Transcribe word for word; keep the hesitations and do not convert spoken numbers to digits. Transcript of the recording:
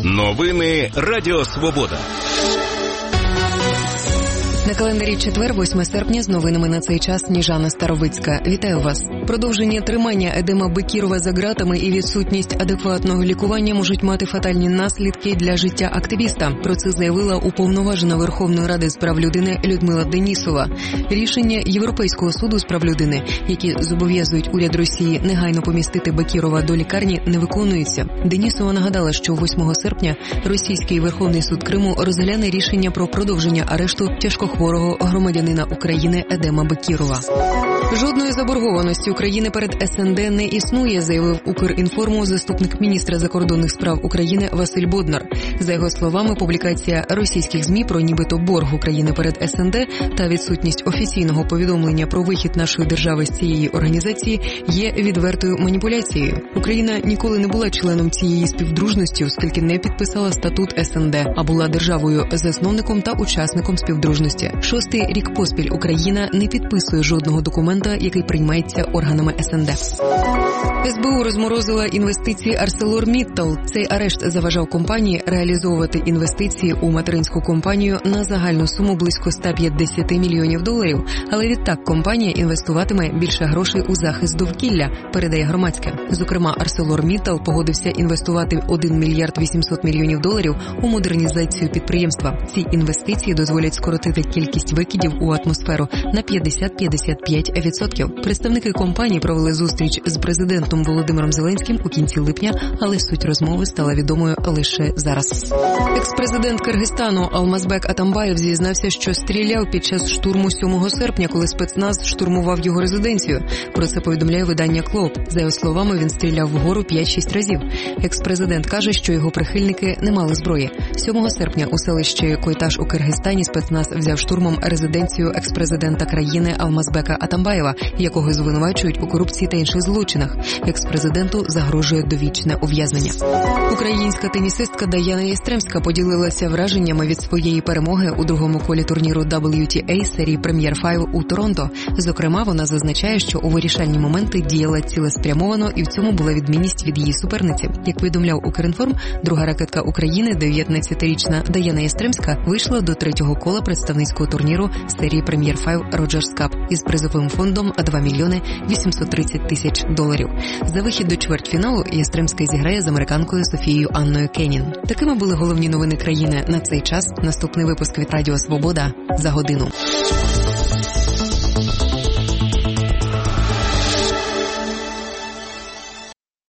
Новини Радіо Свобода. На календарі четвер, восьме серпня, з новинами на цей час Сніжана Старовицька. Вітаю вас. Продовження тримання Едема Бекірова за ґратами і відсутність адекватного лікування можуть мати фатальні наслідки для життя активіста. Про це заявила уповноважена Верховної Ради з прав людини Людмила Денісова. Рішення Європейського суду з прав людини, які зобов'язують уряд Росії негайно помістити Бекірова до лікарні, не виконуються. Денісова нагадала, що восьмого серпня Російський Верховний суд Криму розгляне рішення про продовження арешту тяжкохворого громадянина України Едема Бекірова. Жодної заборгованості України перед ес ен де не існує, заявив Укрінформу заступник міністра закордонних справ України Василь Боднар. За його словами, публікація російських ЗМІ про нібито борг України перед ес ен де та відсутність офіційного повідомлення про вихід нашої держави з цієї організації є відвертою маніпуляцією. Україна ніколи не була членом цієї співдружності, оскільки не підписала статут ес ен де, а була державою-засновником та учасником співдружності. Шостий рік поспіль Україна не підписує жодного документа, який приймається органами ес ен де. ес бе у розморозила інвестиції ArcelorMittal. Цей арешт заважав компанії реалізовувати інвестиції у материнську компанію на загальну суму близько сто п'ятдесят мільйонів доларів. Але відтак компанія інвестуватиме більше грошей у захист довкілля, передає Громадське. Зокрема, ArcelorMittal погодився інвестувати один мільярд вісімсот мільйонів доларів у модернізацію підприємства. Ці інвестиції дозволять скоротити кількість викидів у атмосферу на п'ятдесят до п'ятдесят п'ять відсотків. Представники компанії провели зустріч з президентом Володимиром Зеленським у кінці липня, але суть розмови стала відомою лише зараз. Екс-президент Киргизстану Алмазбек Атамбаєв зізнався, що стріляв під час штурму сьомого серпня, коли спецназ штурмував його резиденцію. Про це повідомляє видання «Клоуд». За його словами, він стріляв вгору п'ять-шість разів. Екс-президент каже, що його прихильники не мали зброї. сьомого серпня у селищі Койташ у Киргизстані спецназ взяв штурмом резиденцію екс-президента країни Алмазбека Атамбаєва, якого звинувачують у корупції та інших злочинах. Екс-президенту загрожує довічне ув'язнення. Українська тенісистка Даяна Ястремська поділилася враженнями від своєї перемоги у другому колі турніру дабл ю ті ей серії Premier п'ять у Торонто. Зокрема, вона зазначає, що у вирішальні моменти діяла цілеспрямовано і в цьому була відмінність від її суперниці. Як повідомляв Укрінформ, друга ракетка України, дев'ятнадцятирічна Даяна Ястремська, вийшла до третього кола представницького турніру серії Premier п'ять Rogers Cup із призовим фондом два мільйони вісімсот тридцять тисяч доларів. За вихід до чвертьфіналу Ястремська зіграє з американкою Софією Анною Кенін. Такими були головні новини країни на цей час. Наступний випуск від Радіо Свобода за годину.